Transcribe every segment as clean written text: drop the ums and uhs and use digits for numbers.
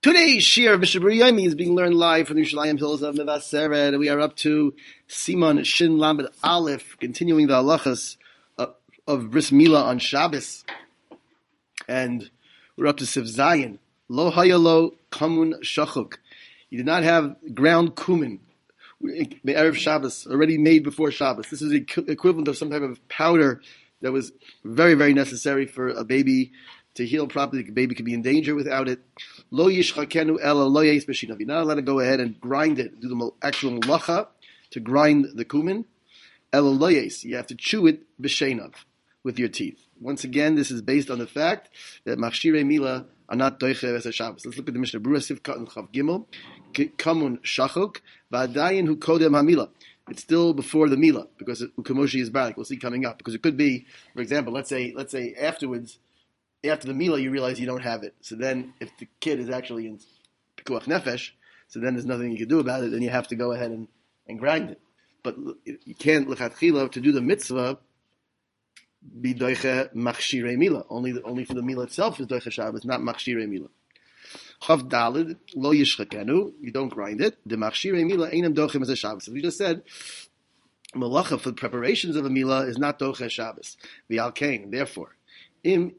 Today's Shir of Mishnah Berurah Yomi is being learned live from the Yerushalayim Hills of Mevaseret. We are up to Siman Shin Lamed Aleph, continuing the halachas of Bris Milah on Shabbos. And we're up to Sif Zayin. Lo hayalo kamun shachuk. You did not have ground kumin, the Erev Shabbos, already made before Shabbos. This is the equivalent of some type of powder that was very, very necessary for a baby to heal properly. The baby could be in danger without it. Lo yishchakenu ela lo yeis b'shinav. You're not allowed to go ahead and grind it, do the actual malacha to grind the kumin. Ela lo yeis. You have to chew it b'sheinav, with your teeth. Once again, this is based on the fact that machshirei milah are not doiche as a Shabbos. Let's look at the Mishnah Berurah Sivkat and Chav Gimel. Kamun shachuk v'adayin hu kodem hamila. It's still before the milah because ukamoshi is barak. We'll see coming up because it could be, for example, let's say afterwards. After the milah, you realize you don't have it. So then, if the kid is actually in pikuach nefesh, so then there's nothing you can do about it. Then you have to go ahead and grind it. But you can't lechatchila to do the mitzvah be doiche machshirei milah. Only for the milah itself is doiche Shabbos, not machshirei milah. Chav dalid lo yishchakenu. You don't grind it. The machshirei milah einam dochem as a Shabbos. As we just said, malacha for the preparations of a milah is not doiche Shabbos. The alkain, therefore. If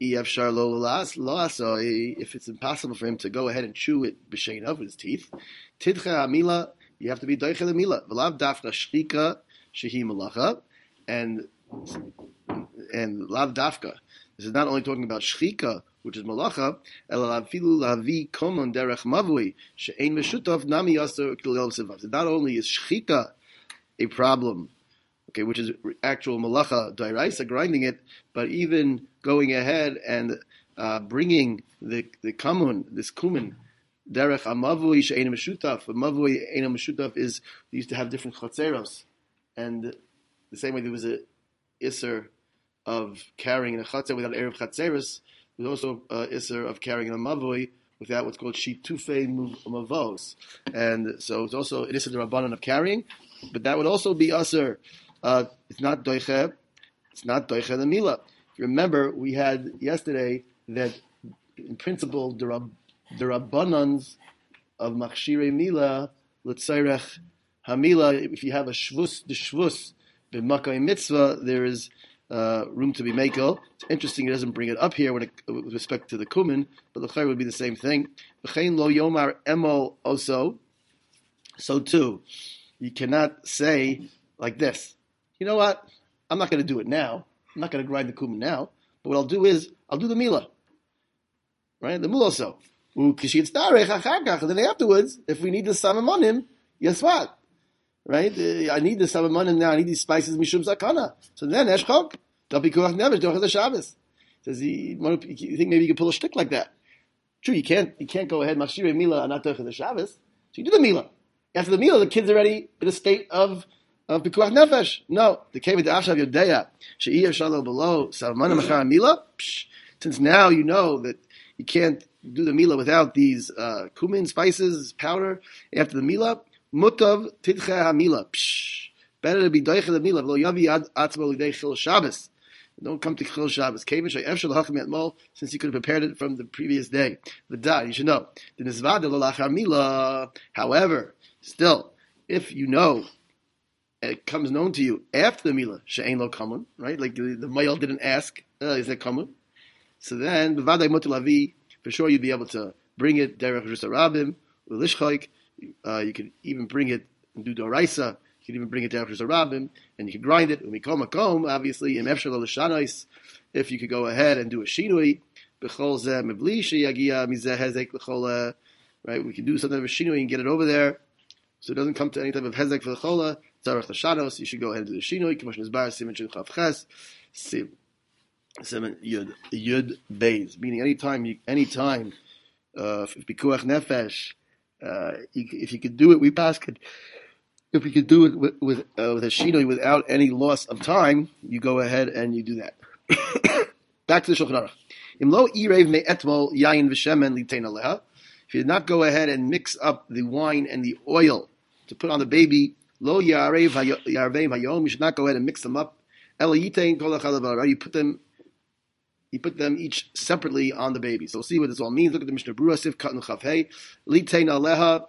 it's impossible for him to go ahead and chew it b'sheinav with his teeth, tidcha hamila, you have to be doiche the milah. V'lav dafka shchika shehi malacha, and lav dafka. This is not only talking about shchika, which is malacha, ela afilu lavi komon derech mavui she'ein meshutov nami yaser kilel sivav. Not only is shchika a problem, okay, which is actual malacha dairaisa, grinding it, but even going ahead and bringing the kamun, this kumin, derech amavui she'ein meshutaf. Amavui ein meshutaf is, they used to have different chatzeros, and the same way there was a iser of carrying a chatzer without erev chatzeros, there's also a iser of carrying a mavui without what's called shitufei mavos, and so it's also an iser d'rabbanan of carrying, but that would also be aser. It's not doiche the milah. Remember, we had yesterday that, in principle, the rabbanans of machshirei milah l'tzairech hamila. If you have the shvus b'makay mitzvah, there is room to be makel. It's interesting; it doesn't bring it up here with respect to the kumin, but the chayr would be the same thing. V'chein lo yomar emol oso. So too, you cannot say like this. You know what? I'm not going to do it now. I'm not going to grind the kumin now. But what I'll do is, I'll do the milah. Right? The milah also. And then afterwards, if we need the samamonim, guess what? Right? I need the samamonim now. I need these spices, mishum zakana. So then, eshchok. Don't be kurach nevesh, don't have the Shabbos. Says you think maybe you can pull a shtick like that. True, you can't go ahead, machshirei milah, and not do the Shabbos. So you do the milah. After the milah, the kid's already in a state of pikuach nefesh. No, the kavod ashav yodeya she'iyah shalo below salmana machar milah. Since now you know that you can't do the milah without these kumin, spices, powder after the milah. Mutav tidche hamilah. Better to be doiche the milah. Lo yavi atzmo lidei chil Shabbos. Don't come to chil Shabbos. Kavod she'ef shel hacham etmol, since you could have prepared it from the previous day. V'da, you should know. The nizvada lo lachar milah. However, still, if you know, it comes known to you after the milah, she'ein lo kamun, right? Like the male didn't ask, is that kamun? So then, b'vaday mutar lavi, for sure you'd be able to bring it derech rus harabim, l'lishchayk. You could even bring it and do doraisa. You could even bring it derech rus harabim, and you could grind it. Umikom makom, obviously, im efshel l'shanais. If you could go ahead and do a shinui, b'chol zeh mevli sheyagia mizeh hezek l'chol, right? We could do something of a shinui and get it over there, so it doesn't come to any type of hezek for the chola. Tzarech l'shanos, you should go ahead and do the shinoi. K'mosh nizbar siman shin chav ches siman yud beis. Meaning anytime pikuach nefesh, if you could do it, we pass could. If we could do it with a shinoi without any loss of time, you go ahead and you do that. Back to the Shulchan Aruch. Imlo irev me etmol yayin v'shemen litein aleha. If you did not go ahead and mix up the wine and the oil to put on the baby, lo yarev hayom, you should not go ahead and mix them up. Ela yitein kol hachalav, you put them you put them each separately on the baby. So we'll see what this all means. Look at the Mishnah Berurah, Sif Katan Chav Hey, Litein Aleha.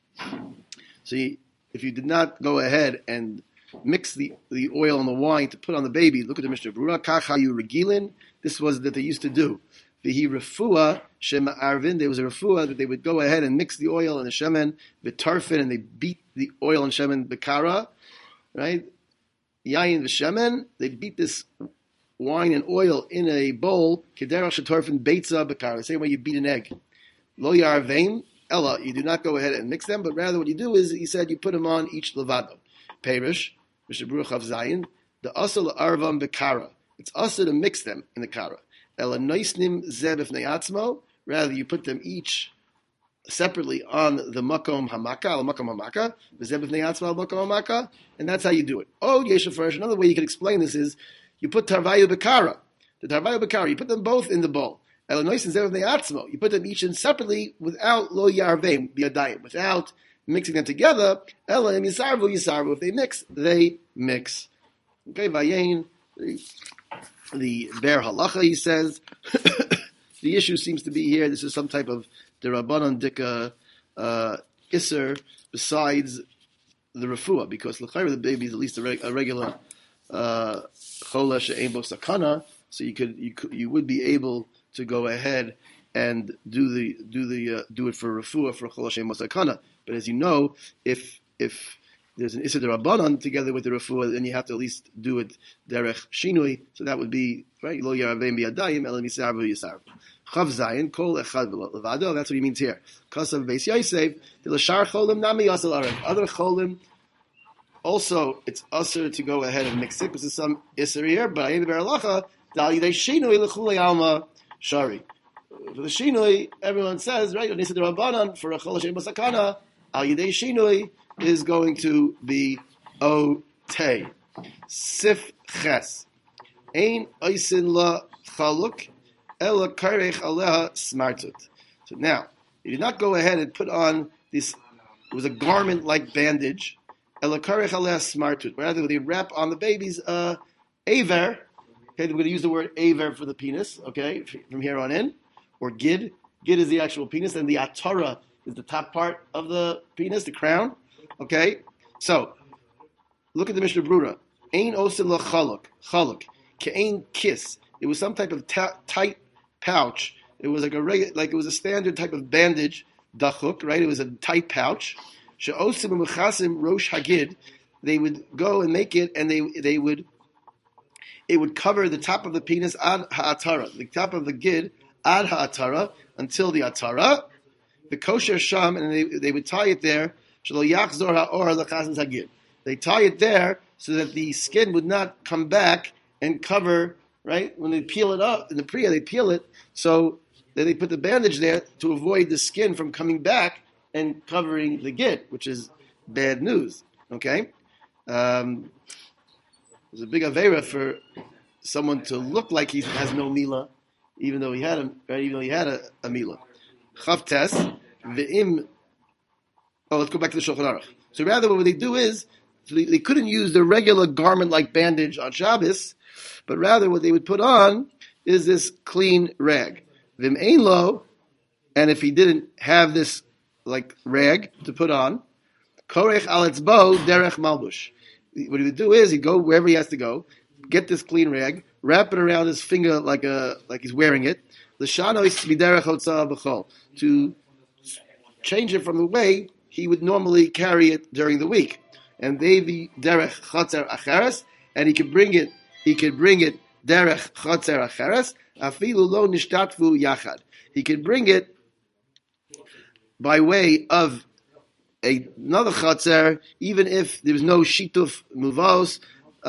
See, if you did not go ahead and mix the oil and the wine to put on the baby, look at the Mishnah Berurah, Kach Hayu Regilin. This was that they used to do. Vihi Refuah Shema Arvin. There was a refuah that they would go ahead and mix the oil and the shemen, v'tarfin, and they beat the oil and shemen bekara, right? Yayin v'shemen. They beat this wine and oil in a bowl. Kederach shetarfin beitza bekara. The same way you beat an egg. Lo yarvein ella. You do not go ahead and mix them, but rather what you do is, he said, you put them on each levado. Perish Mishnah Berurah Chav Zayin. The asal arvam bekara. It's also to mix them in the kara. Ela noisnim zeh b'fnei atzmo. Rather, you put them each separately on the makom hamaka, v'zeh b'fnei atzmo makom hamaka, and that's how you do it. Oh, yesha fresh. Another way you can explain this is you put tarvayu bekara. The tarvayu bekara, you put them both in the bowl. Ela noisnim zeh b'fnei atzmo. You put them each in separately without lo yarveim biyadayim, without mixing them together. Ela im yisarvu yisarvu. If they mix, they mix. Okay, vayein. The Ber Halacha, he says, the issue seems to be here, this is some type of Derabanan Dika Isser besides the Refuah, because l'chayr the baby is at least a regular Chola She'ein Bo Sakana, so you would be able to go ahead and do it for Refuah for Chola She'ein Bo Sakana. But as you know, if there's an Issa Derabanan together with the Refuah, then you have to at least do it Derech Shinui, so that would be, right, Lo Yaraveim Biyadayim, Elam Yisarvu Yisarvu. Chav Zayin, Kol Echad Levado, that's what he means here. Kasav Beis Yosef, the Lashar Cholim Nami Yasal Arab. Other Cholim, also, it's usher to go ahead and mix it, because there's some Isser here, but Ayin Ber Halacha, Dal Yidei Shinui L'chulei Alma Shari. For the Shinui, everyone says, right, Issa Derabanan, for a Chol Hashem Basakana, Al Yidei Shinui, is going to be Otei. Sif Ches. Ein Oisin La Chaluk, Ela Karech Aleha Smartut. So now, you did not go ahead and put on this, it was a garment-like bandage, Ela Karech Aleha Smartut. Rather, they wrap on the baby's aver. Okay, we're going to use the word aver for the penis, okay, from here on in. Or gid. Gid is the actual penis, and the atara is the top part of the penis, the crown. Okay, so look at the Mishnah Berurah. Ein osin la chaluk, ke'ein kiss. It was some type of tight pouch. It was like it was a standard type of bandage, dachuk, right? It was a tight pouch. She'osim u'mechasim rosh hagid. They would go and make it, and it would cover the top of the penis ad ha'atara, the top of the gid ad ha'atara until the atara. The kosher sham, and they would tie it there. They tie it there so that the skin would not come back and cover, right? When they peel it up, in the Priya, they peel it, so then they put the bandage there to avoid the skin from coming back and covering the gid, which is bad news, okay? There's a big avera for someone to look like he has no mila, even though he had a mila. Chavtes, ve'im. Oh, let's go back to the Shulchan Aruch. So rather what they do is, they couldn't use the regular garment-like bandage on Shabbos, but rather what they would put on is this clean rag. Vim ein lo, and if he didn't have this like rag to put on, korech al etzbo derech malbush. What he would do is he'd go wherever he has to go, get this clean rag, wrap it around his finger like he's wearing it, l'shanois miderech hotzah b'chol, to change it from the way he would normally carry it during the week. And they the derech chotzer acheres, and he could bring it derech chotzer acheres, afilu lo nishtatvu yachad. He could bring it by way of another chotzer, even if there was no shituf muvos,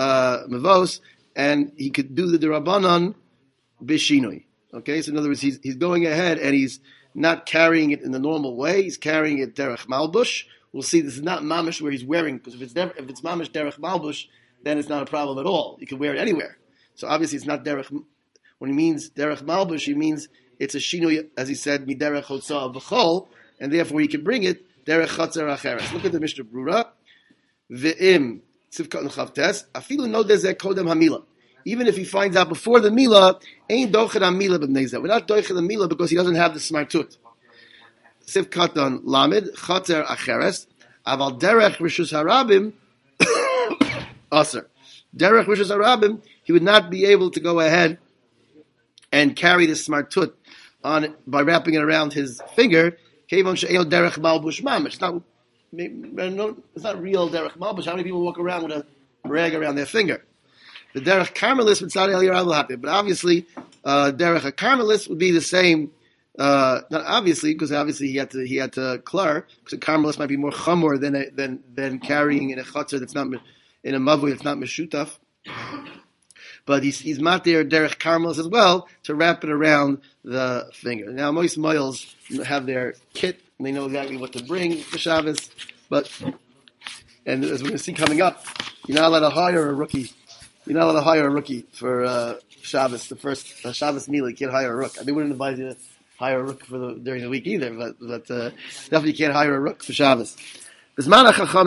and he could do the derabanan bishinoi. Okay, so in other words, he's going ahead and he's not carrying it in the normal way. He's carrying it derech malbush. We'll see this is not mamish where he's wearing, because if it's mamish derech malbush, then it's not a problem at all. You can wear it anywhere. So obviously it's not derech. When he means derech malbush, he means it's a shinui, as he said, miderech hotzah v'chol, and therefore he can bring it derech chotzer acheres. Look at the Mishnah Berurah. Ve'im tzivkat and chavtes afilu no dezeh kodem hamila. even if he finds out before the Mila, ain't dochen on Mila b'bnei we're not dochen on Mila because he doesn't have the smartut. Sif katan lamed chater acheres aval derech rishus harabim aser. Derech rishus harabim, he would not be able to go ahead and carry the smartut on by wrapping it around his finger. Kevon she'el derech malbush mamish. It's not real derech malbush. How many people walk around with a rag around their finger? The derech carmelis mitzad el yirad l'hapir, but obviously derech a carmelis would be the same. Not obviously, because obviously he had to klar, because a carmelis might be more chamor than carrying in a chutzner that's not in a mavui that's not meshutaf. But he's matir derech carmelis as well to wrap it around the finger. Now most moils have their kit and they know exactly what to bring for Shabbos, and as we're going to see coming up, you're not allowed to hire a rookie. You're not allowed to hire a rookie for Shabbos, the first Shabbos meal. You can't hire a rook. I mean, we wouldn't advise you to hire a rook during the week either, but definitely you can't hire a rook for Shabbos. In the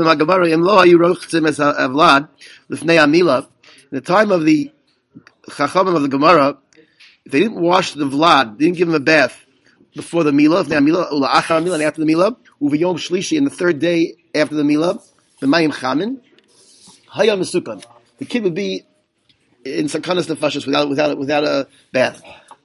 time of the Chachamim of the Gemara, if they didn't wash the Vlad, they didn't give him a bath before the Milah, and after the Milah, Uvayom Shlishi, and the third day after the Milah, the Mayim Chamin, Hayam Mesukan. The kid would be in Sakanas Nefashis without a bath.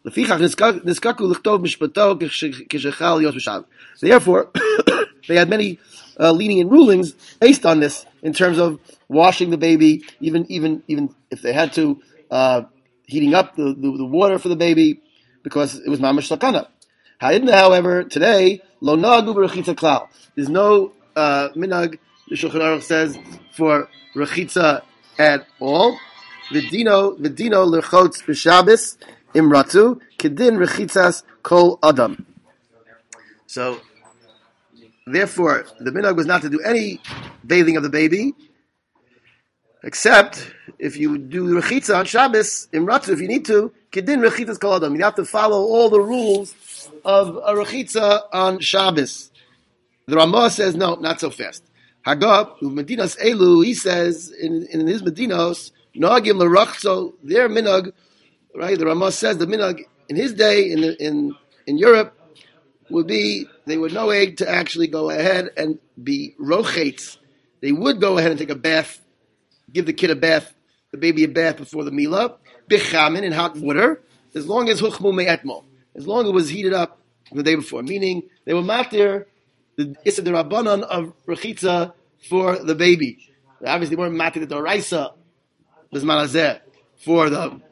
Therefore, they had many lenient rulings based on this in terms of washing the baby, even if they had to, heating up the water for the baby, because it was mamash sakana. However, today, lo nagu b'rechitza klal. There's no minhag, the Shulchan Aruch says, for rechitza at all. V'dino l'chotz b'Shabbos imratu kedin rechitzas kol adam. So, therefore, the minhag was not to do any bathing of the baby, except if you do rechitza on Shabbos imratu, if you need to, kedin rechitzas kol adam. You have to follow all the rules of a rechitza on Shabbos. The Ramah says no, not so fast. Hagab Medinas Elu, he says in his Medinos, Nagim l'rachzo, their minhag, right? The Ramah says the minhag in his day in Europe would be they would no aid to actually go ahead and be rochetz. They would go ahead and take a bath, give the kid a bath, the baby a bath before the milah, bichamin in hot water, as long as huchmu me'etmo, as long as it was heated up the day before. Meaning they were matir the Issa the Rabbanon of Rechitza for the baby. They obviously weren't matir the Doraisa Bizmanazeh for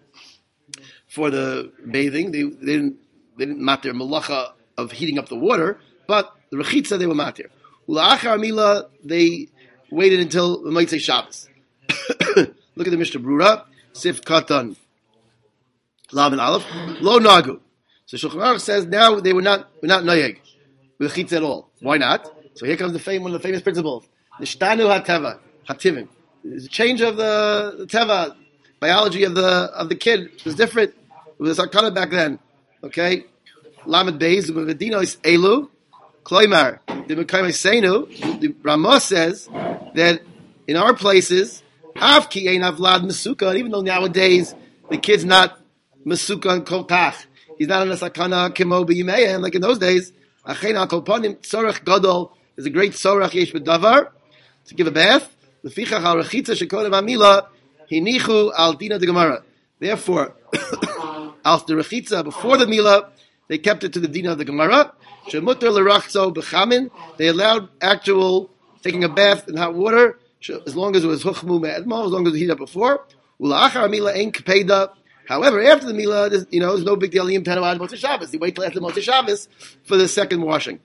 the bathing. They didn't matir malacha of heating up the water, but the Rechitza they were matir. Ula'achar Mila, they waited until the Motzei Shabbos. Look at the Mishnah Brura, Sif Katan Lav and Aleph, Lo Nagu. So Shulchan Aruch says now they were not noyeg with chitza at all. Why not? So here comes one of the famous principles: Nishtanu hateva hativim. The change of the teva biology of the kid was different. It was sakana back then. Okay, Lamed Beis V'Dinos Elu Kloimar the Mekayim Seinu. The Ramah says that in our places, Avki Ein Avlad Mesuka. Even though nowadays the kid's not Mesuka Kol Kach. He's not in a sakana kimo b'yimeya, and like in those days, achena kolponim tzorach gadol is a great tzorach yesh b'davar to give a bath. Lefichach al rechitza shekodem amila hinichu al dina de gemara. Therefore, al the rechitza before the mila, they kept it to the dina of the gemara. Shemuter lerachzo b'chamin. They allowed actual taking a bath in hot water as long as it was huchmu me'edmo, as long as it heated up before. Ula'achar mila ein kpeda. However, after the Milah, there's no big deal. Yim Tanawad Motzei Shabbos. You wait till after Motzei Shabbos for the second washing.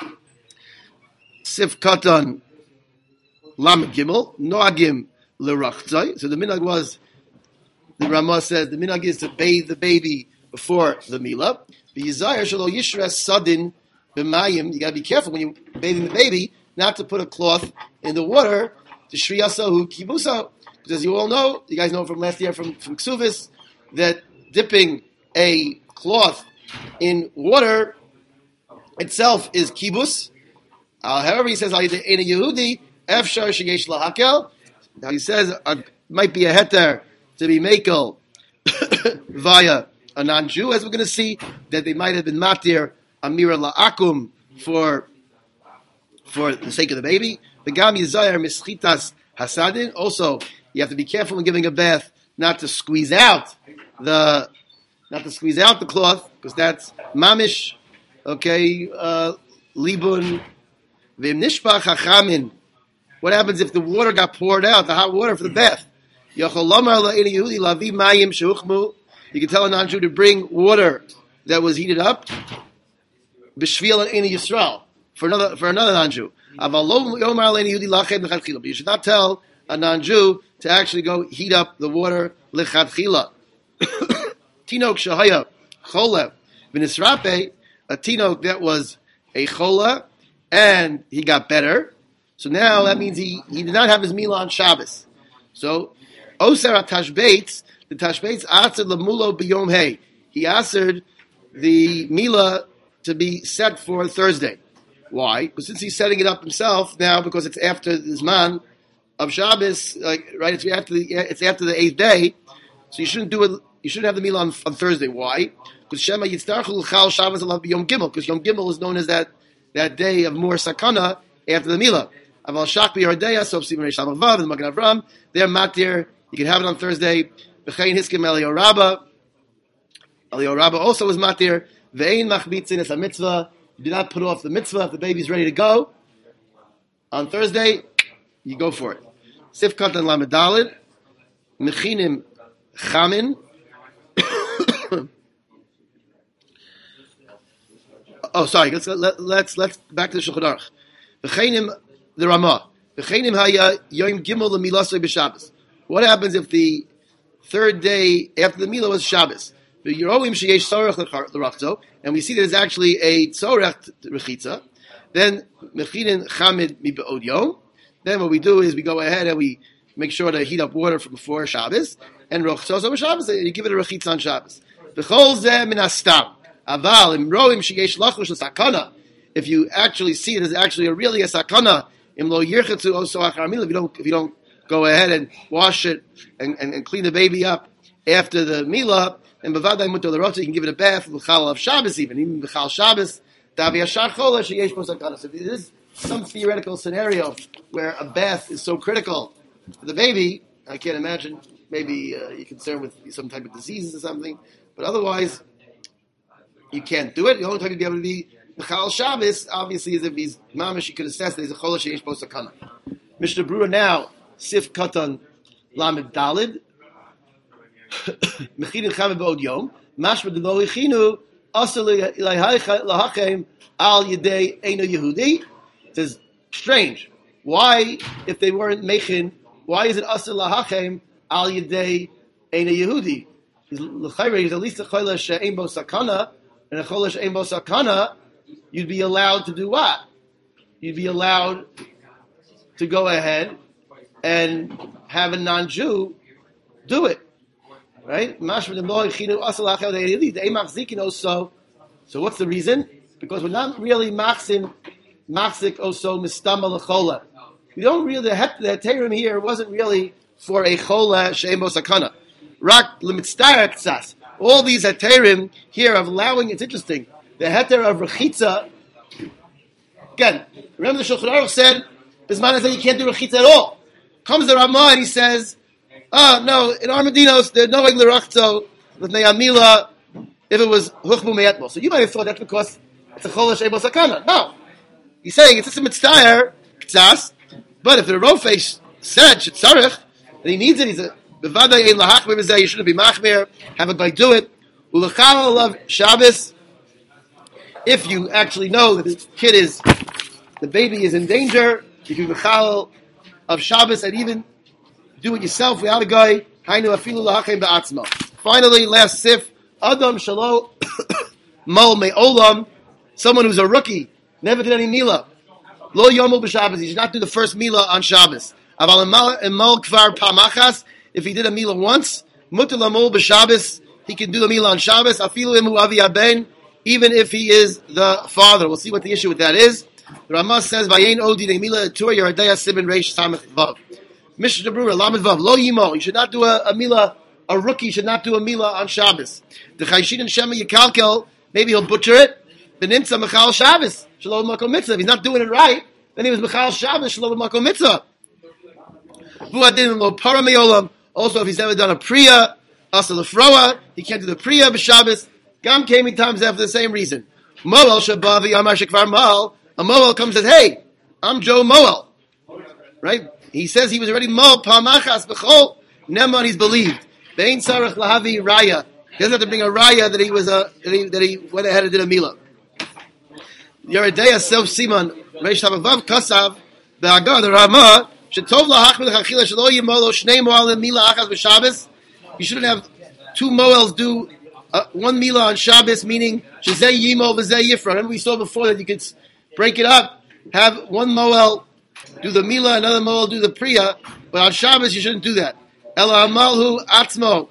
Sif Katan Lam Gimel Noagim L'Rachtzai. So the minhag was, the Ramah says, the minhag is to bathe the baby before the Milah. The Yizayir Shalo Yishras Sadin B'Mayim. You got to be careful when you're bathing the baby, not to put a cloth in the water to Shriyasahu Kibusa. Because as you all know, you guys know from last year from Ksuvis, that dipping a cloth in water itself is kibus. However, he says, in a Yehudi, efshar sheyesh lahakel. Now he says, might be a heter to be makel via a non-Jew, as we're going to see, that they might have been matir amira la'akum for the sake of the baby. The gam yizayar mischitas hasadin. Also, you have to be careful when giving a bath not to squeeze out the cloth, because that's mamish. Okay, libun v'nishpach hachamin. What happens if the water got poured out, the hot water for the bath? You can tell a non-Jew to bring water that was heated up for another non-Jew. But you should not tell a non-Jew to actually go heat up the water lichatchila. Tinok shahaya chola v'nisrape, a tinok that was a chola and he got better. So now that means he did not have his Mila on Shabbos. So Oser Tashbates, the Tashbates answered Lamulo B'Yom Hey. He answered the Mila to be set for Thursday. Why? Because since he's setting it up himself now, because it's after the Zman of Shabbos, right? It's after the 8th day, so you shouldn't do it. You shouldn't have the Mila on Thursday. Why? Because Shema Yitztarchu L'Chal Shabbos Alav B'Yom Gimel. Because Yom Gimel is known as that day of more sakana after the Mila. Aval Shach B'Yardeya, so Sibim Reish Vav, and Magen Avram. They're matir. You can have it on Thursday. B'chein Hiskim Eliyahu Rabba. Eliyahu Rabba also was matir. Ve'ein machbitzin es a mitzvah. You do not put off the mitzvah if the baby's ready to go. On Thursday, you go for it. Sif Katan Lamed Daled. Mechinim Chamin. Oh, sorry. Let's back to the Shulchan Aruch. V'cheinim the Ramah. V'cheinim haya yom gimel l'milasoi b'Shabbos. What happens if the third day after the Mila was Shabbos? V'yiroim sheyesh tzorech l'rachzo, and we see there's actually a tzorech rechitza. Then mechinin chamid mibe'od yom. Then what we do is we go ahead and we make sure to heat up water from before Shabbos, and rochzo over Shabbos, and you give it a rechitza on Shabbos. V'chol zeh min hastam. Aval imroim sheyesh lachush l'sakana. If you actually see it as actually a sakana, im lo yirchetzu oso achar mila, if you don't go ahead and wash it and clean the baby up after the Mila, and b'vaday mutar l'rotza, you can give it a bath l'chal of Shabbos even l'chal Shabbos, davi yashar chola sheyesh bo sakana. So this is some theoretical scenario where a bath is so critical for the baby. I can't imagine, maybe you're concerned with some type of diseases or something, but otherwise, you can't do it. The only time you'd be able to be Chal Shabbos, obviously, is if he's mamish, you could assess that he's a chol sheish bo sakana. Mishnah Berurah now, Sif Katan Lamed Daled, Mechidin Chamed B'Od Yom, Mashma D'Lo Yichinu, Asa L'Hachem Al Yedei Eino Yehudi. It says, strange. Why, if they weren't mechin, why is it Asa L'Hachem Al Yedei Eino Yehudi? L'chayre is at least a chol she'ein bo sakana, and a chol she'ein bo sakana, you'd be allowed to do what? You'd be allowed to go ahead and have a non-Jew do it. Right? So what's the reason? Because we're not really machzik also mistama l'chola. We don't really, the heterim here wasn't really for a chola she'em bo sakana. Rak l'mitztara k'tzas. All these heterim here of allowing, it's interesting. The heter of rechitza, again, remember the Shulchan Aruch said, Bisman said you can't do rechitza at all. Comes the Ramah and he says, no, in Armadinos, they're knowing the rachzo with Ne'amila if it was huchmu me'etmo. So you might have thought that's because it's a chol she'em bo sakana. No. He's saying it's just a mitztayer, k'tzas, but if the Rofesh said, shetzarech, that he needs it, he's a, bevada ein lahachmir b'zeh, you shouldn't be machmir, have a guy do it. Ulechal alav Shabbos, if you actually know that the baby is in danger, you can be mechal of Shabbos and even do it yourself without a guy. Hainu afilu lahachem ba'atzma. Finally, last sif, Adam shalo mal me'olam, someone who's a rookie, never did any mila. Lo yomul b'Shabbos, he should not do the first mila on Shabbos. Aval emal kvar pamachas, if he did a mila once, mutar lamol b'Shabbos, he can do the mila on Shabbos. Afilu emu avi aben, even if he is the father. We'll see what the issue with that is. The Ramah says, "Vayein odi ne'mila tur yeradaya sibin reish samech vav." Mishnah Berurah Lamed Vav Lo Yimo. You should not do a mila a rookie should not do a milah on Shabbos. The Chayshin and Shema Yikalkel, maybe he'll butcher it. Benimtza Mechal Shabbos, Shalom Makom Mitzvah. If he's not doing it right, then he was Mechal Shabbos, Shalom Makom Mitzvah. Also, if he's never done a Priya, Asa Lefroa, he can't do the Priya b'Shabbos. Gam came in times after the same reason. Moel Shabavi Amar Shekvar Moel. A Moel comes and says, hey, I'm Joe Moel. Right? He says he was already Moel Pamachas B'chol. Neman, he's believed. Bein Sarach Lahavi Raya. He doesn't have to bring a Raya that he was that he went ahead and did a Milah. Yeredeya Self Siman Reish Havav Kasav the Ramah. You shouldn't have two moels do one milah on Shabbos, meaning shezeh yimol v'zeh yifra. Remember we saw before that you could break it up, have one moel do the milah, another moel do the priya, but on Shabbos you shouldn't do that. Ela amalhu atzmo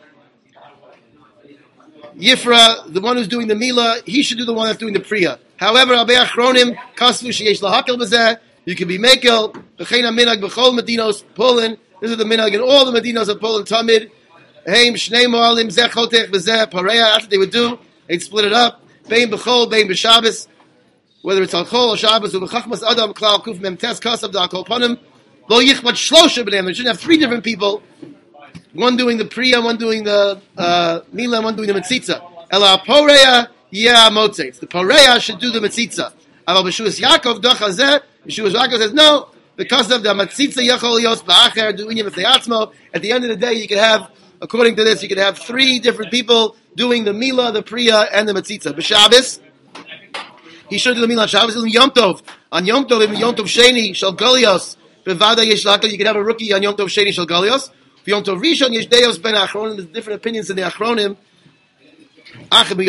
yifra, the one who's doing the milah, he should do the one that's doing the priya. However, Abei Achronim kasvu sheyesh lahakel b'zeh. You can be mekel. B'cheina minag b'chol medinos Poland. This is the minag in all the medinos of Poland. Tamid heim shnei moalim zeh chotech v'zeh pareya. That's what they would do. They'd split it up. Bein b'chol, bein b'Shabbos. Whether it's on chol or Shabbos, or b'chachmas adam klal kuf mem tes kasav da kol panim. Lo yichmat shlosha b'nei. They shouldn't have three different people. One doing the priya, one doing the milah, one doing the metzitza. Ela pareya yeah motzei. The pareya should do the metzitza. Aval b'shuas Yaakov dachazeh. Yeshua Yaakov says no, because of the matzitza yachol yos ba'acher doing it atzmo. At the end of the day, you could have, according to this, you could have three different people doing the milah, the priya, and the matzitza. B'Shabbos, he should do the milah on Shabbos. On Yom Tov, in Yom Tov Sheni shel Golios, bevada yesh lakel. You could have a rookie on Yom Tov Sheni shel Golios. For Yom Tov Rishon yesh deos ben Achronim. There's different opinions in the Achronim. However,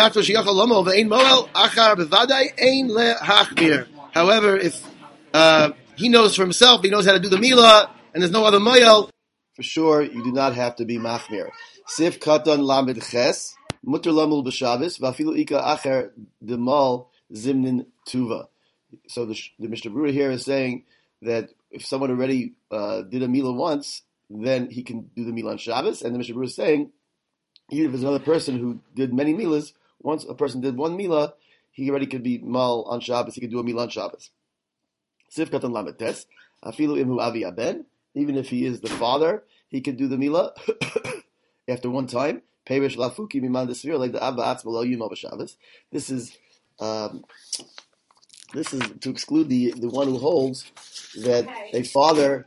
if he knows for himself, he knows how to do the milah, and there's no other moyel, for sure, you do not have to be machmir. Sif katan lamed ches, mutter lamul b'Shabbos, v'afilu ika acher demal zimnin tuva. So the Mishnah Berurah here is saying that if someone already did a milah once, then he can do the milah on Shabbos, and the Mishnah Berurah is saying, even if there's another person who did many milahs, once a person did one milah, he already could be mal on Shabbos, he could do a milah on Shabbos. Sif katan lamed tes, afilu imhu avi aben, even if he is the father, he could do the milah after one time. Perish lafuki miman desvir, like the abba atzma lo yimol b'Shabbos. This is to exclude the one who holds that a father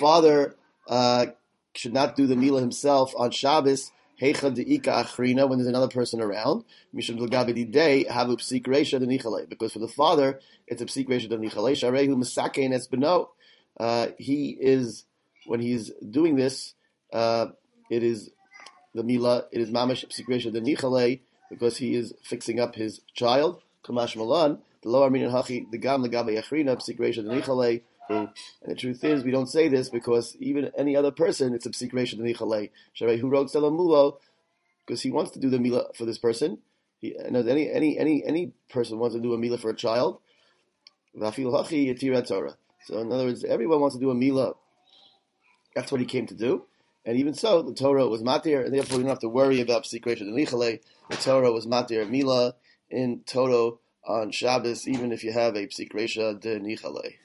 should not do the milah himself on Shabbos. Heicha deika achrina, when there's another person around. Mishum l'gabe day havu psik reisha denichale, because for the father it's a psik reisha denichale. Sharehu misakein es beno. He is, when he's doing this, it is the milah. It is mamash psik reisha denichale, because he is fixing up his child. Kamash malan the lower meaning hachi the gam l'gabe achrina psik reisha denichale. And the truth is, we don't say this because even any other person, it's a psik reisha d'nichalei. Sharei who wrote Selamulo, because he wants to do the milah for this person. And as any person wants to do a milah for a child, v'afil hachi yetira Torah. So in other words, everyone wants to do a milah. That's what he came to do. And even so, the Torah was matir, and therefore you don't have to worry about psik reisha d'nichalei. The Torah was matir milah in Torah on Shabbos, even if you have a psik reisha d'nichalei.